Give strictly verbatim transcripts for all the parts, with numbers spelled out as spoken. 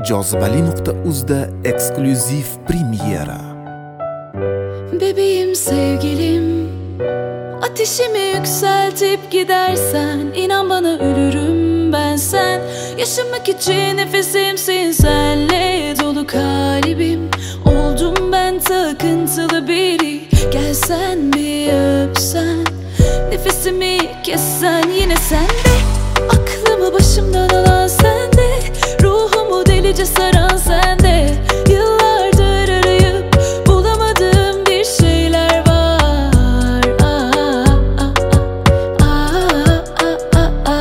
jozibali nuqta uz'da eksklyuziv premyera. Bebeğim, sevgilim, ateşimi yükseltip gidersen, inan bana ölürüm ben sen. Yaşamak için nefesimsin, senle dolu kalbim. Oldum ben takıntılı biri, gelsen bir öpsen, nefesimi kessen yine sende. Aklımı başımdan alan sende, ruhumu delice saran sende. Yıllardır arayıp bulamadığım bir şeyler var. Ah, ah, ah, ah, ah, ah,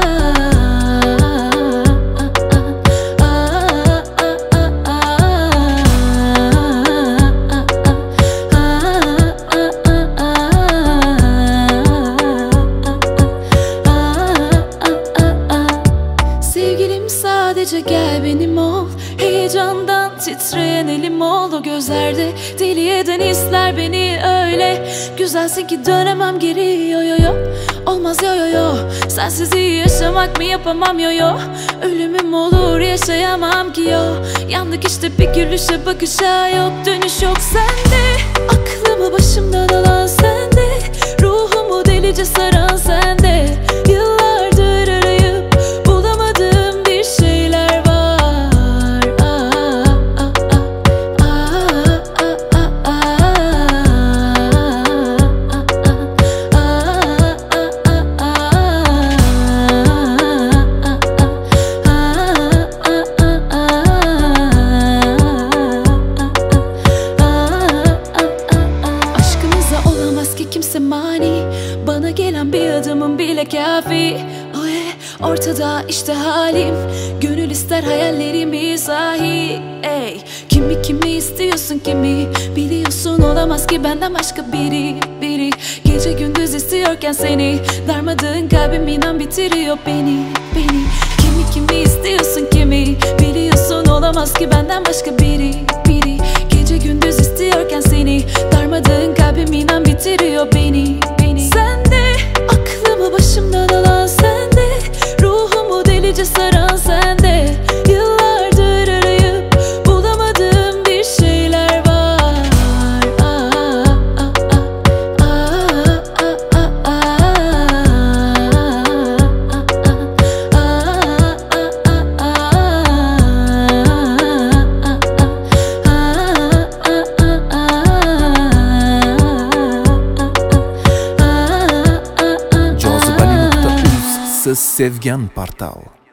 sadece gel benim ol, heyecandan titreyen elim ol. O gözlerde deli eden hisler beni öyle güzelsin ki dönemem geri. Yo yo yo, olmaz yo yo yo, sensiz iyi yaşamak mı yapamam yo yo. Ölümüm olur yaşayamam ki yo. Yandık işte bir gülüşe bakışa, yok dönüş yok sende. Aklımı başımdan alan sende, ruhumu delice saran sende. Yıllardır arayıp bulamadığım bir şeyler var. Ah, ah, ah, ah, ah, ah, aşkımıza olamaz ki kimse mani, bana gelen bir adımın bile kafi. Oh yeah, ortada işte halim, gönül ister hayallerimi sahi. Ey, kimi kimi istiyorsun kimi, biliyorsun olamaz ki benden başka biri biri. Gece gündüz istiyorken seni, darmadağın kalbim inan bitiriyor beni beni. Kimi kimi istiyorsun kimi, biliyorsun olamaz ki benden başka biri biri. Gece gündüz istiyorken seni, darmadağın kalbim inan bitiriyor beni beni. Sende, aklımı başımdan alan sende, ruhumu delice saran sende. Yıllardır arayıp bulamadığım bir şeyler var. Ah, ah, ah, ah, ah, ah, jozibali nuqta uz siz sevgan portal.